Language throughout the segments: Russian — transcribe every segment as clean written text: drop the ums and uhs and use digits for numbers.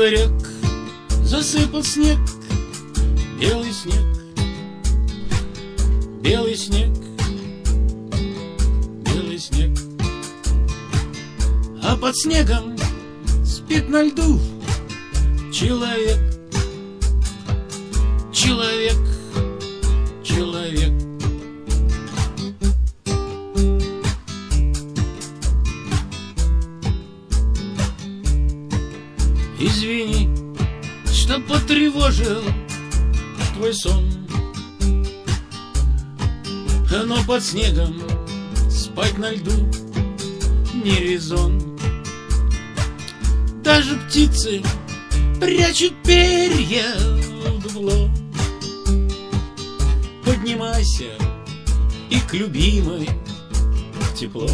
Русло рек засыпал снег, белый снег, белый снег, белый снег. А под снегом спит на льду человек, человек, человек. Извини, что потревожил твой сон, но под снегом спать на льду не резон. Даже птицы прячут перья в дупло. Поднимайся и к любимой в тепло.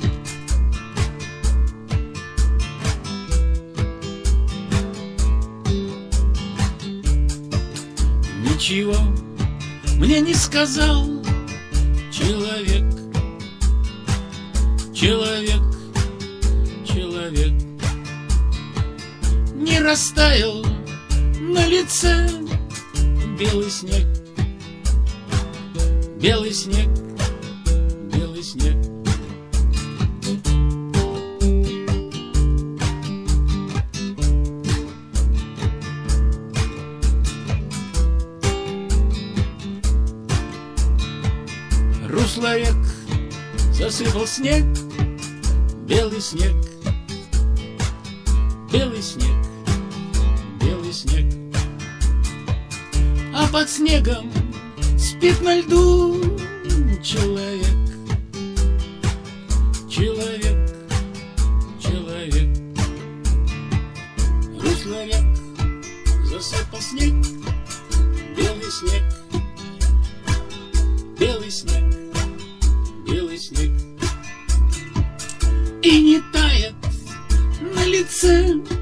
Ничего мне не сказал человек, человек, человек. Не растаял на лице белый снег, белый снег, белый снег. Русло рек засыпал снег, белый снег, белый снег, белый снег. А под снегом спит на льду человек, человек, человек. Русло рек засыпал снег, белый снег, белый снег, белый снег. И не тает на лице